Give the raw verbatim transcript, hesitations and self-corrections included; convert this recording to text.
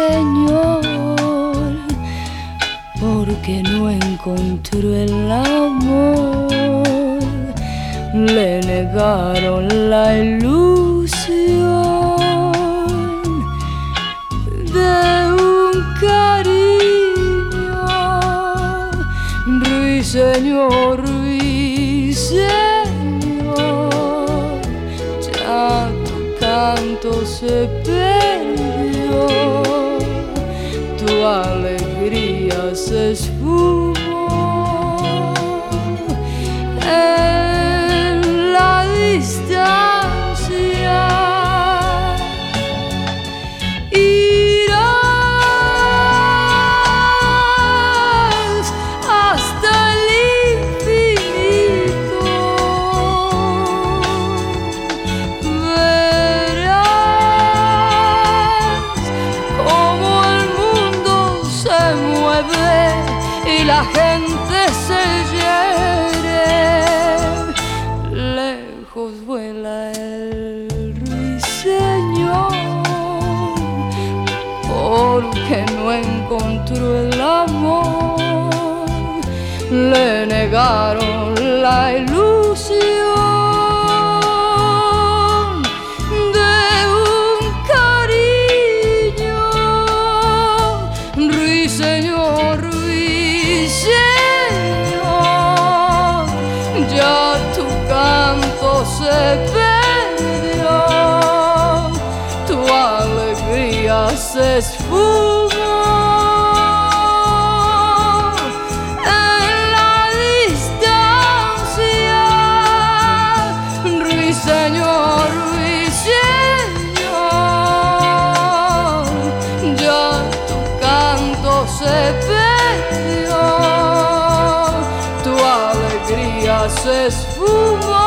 ruiseñor, porque no encontró el amor, le negaron la ilusión de un cariño. Ruiseñor, ruiseñor, ya tu canto se perdió, tu alegría se esfumó en la distancia. Irás hasta el infinito, verás cómo el mundo se mueve y la gente se hiere. Lejos vuela el ruiseñor, porque no encontró el amor, le negaron la ilusión de un cariño. Ruiseñor, ruiseñor, ya tu canto se perdió, tu alegría se esfumó en la distancia. Ruiseñor, ruiseñor, ya tu canto se perdió, tu alegría se esfumó